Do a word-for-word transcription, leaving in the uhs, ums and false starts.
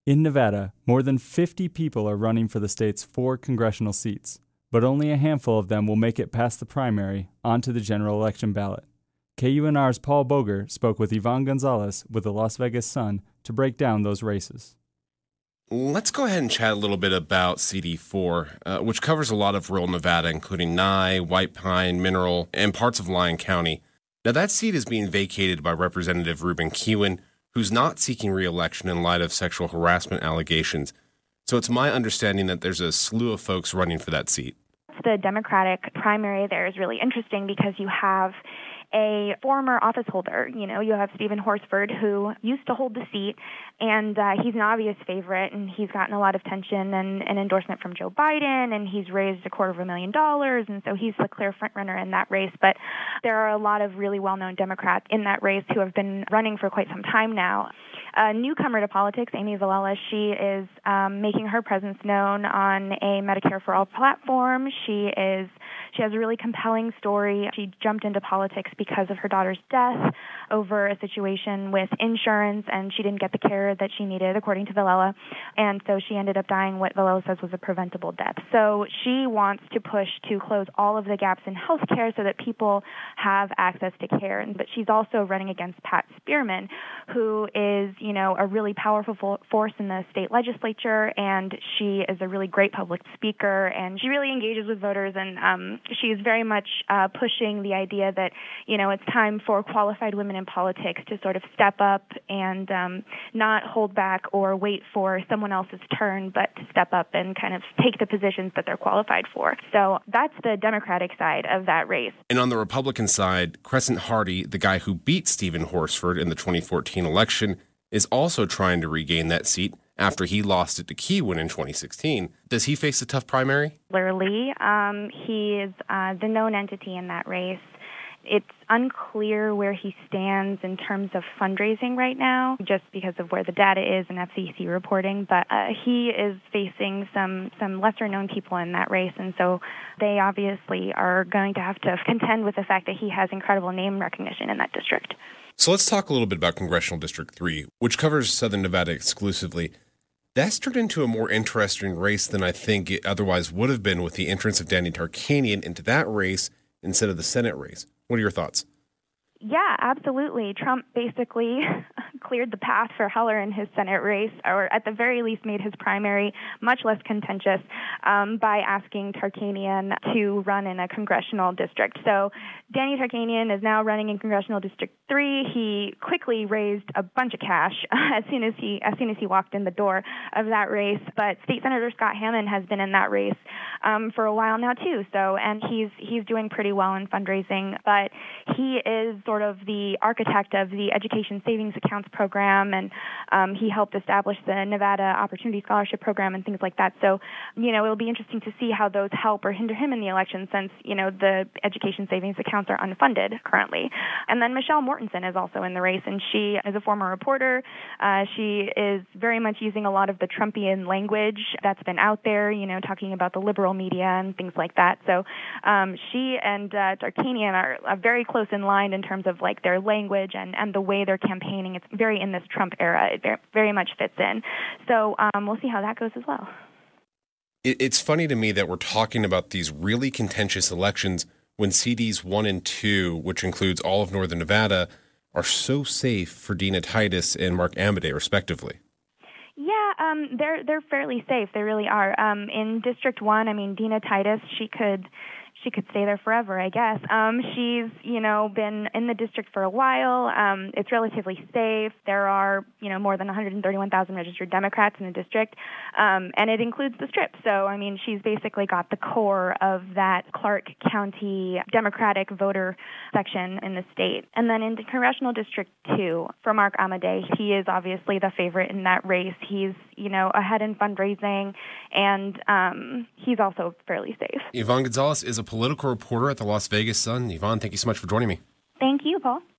In Nevada, more than fifty people are running for the state's four congressional seats, but only a handful of them will make it past the primary onto the general election ballot. K U N R's Paul Boger spoke with Yvonne Gonzalez with the Las Vegas Sun to break down those races. Let's go ahead and chat a little bit about C D four, uh, which covers a lot of rural Nevada, including Nye, White Pine, Mineral, and parts of Lyon County. Now, that seat is being vacated by Representative Ruben Kihuen, who's not seeking re-election in light of sexual harassment allegations. So it's my understanding that there's a slew of folks running for that seat. The Democratic primary there is really interesting because you have a former office holder. You know, you have Stephen Horsford, who used to hold the seat, and uh, he's an obvious favorite, and he's gotten a lot of attention and an endorsement from Joe Biden, and he's raised a quarter of a million dollars, and so he's the clear frontrunner in that race. But there are a lot of really well-known Democrats in that race who have been running for quite some time now. A newcomer to politics, Amy Vilela, she is um, making her presence known on a Medicare for All platform. She is she has a really compelling story. She jumped into politics because of her daughter's death over a situation with insurance, and she didn't get the care that she needed, according to Vilela. And so she ended up dying what Vilela says was a preventable death. So she wants to push to close all of the gaps in health care so that people have access to care. But she's also running against Pat Spearman, who is, you know, a really powerful force in the state legislature, and she is a really great public speaker, and she really engages with voters, and um, she is very much uh, pushing the idea that, you know, it's time for qualified women in politics to sort of step up and um, not hold back or wait for someone else's turn, but to step up and kind of take the positions that they're qualified for. So that's the Democratic side of that race. And on the Republican side, Crescent Hardy, the guy who beat Stephen Horsford in the twenty fourteen election, is also trying to regain that seat after he lost it to Kihuen in twenty sixteen. Does he face a tough primary? Clearly, um, he is uh, the known entity in that race. It's unclear where he stands in terms of fundraising right now, just because of where the data is and F C C reporting. But uh, he is facing some, some lesser-known people in that race, and so they obviously are going to have to contend with the fact that he has incredible name recognition in that district. So let's talk a little bit about Congressional District three, which covers Southern Nevada exclusively. That's turned into a more interesting race than I think it otherwise would have been with the entrance of Danny Tarkanian into that race instead of the Senate race. What are your thoughts? Yeah, absolutely. Trump basically cleared the path for Heller in his Senate race, or at the very least made his primary much less contentious um, by asking Tarkanian to run in a congressional district. So Danny Tarkanian is now running in Congressional District three. He quickly raised a bunch of cash as soon as he as soon as he walked in the door of that race. But State Senator Scott Hammond has been in that race um, for a while now too. So and he's he's doing pretty well in fundraising, but he is sort of the architect of the Education Savings Accounts program, and um, he helped establish the Nevada Opportunity Scholarship program and things like that. So, you know, it'll be interesting to see how those help or hinder him in the election, since, you know, the Education Savings Accounts are unfunded currently. And then Michelle Mortensen is also in the race, and she is a former reporter. Uh, she is very much using a lot of the Trumpian language that's been out there, you know, talking about the liberal media and things like that. So um, she and uh, Tarkanian are, are very close in line in terms of like their language and, and the way they're campaigning. It's very in this Trump era. It very, very much fits in. So um, we'll see how that goes as well. It's funny to me that we're talking about these really contentious elections when C Ds one and two, which includes all of Northern Nevada, are so safe for Dina Titus and Mark Amodei, respectively. Yeah, um, they're they're fairly safe. They really are. Um, in District One, I mean, Dina Titus, she could. She could stay there forever, I guess. Um, she's, you know, been in the district for a while. Um, it's relatively safe. There are, you know, more than one hundred thirty-one thousand registered Democrats in the district, um, and it includes the Strip. So, I mean, she's basically got the core of that Clark County Democratic voter section in the state. And then in the Congressional District two, for Mark Amodei, he is obviously the favorite in that race. He's, you know, ahead in fundraising, and um, he's also fairly safe. Yvonne Gonzalez is a political reporter at the Las Vegas Sun. Yvonne, thank you so much for joining me. Thank you, Paul.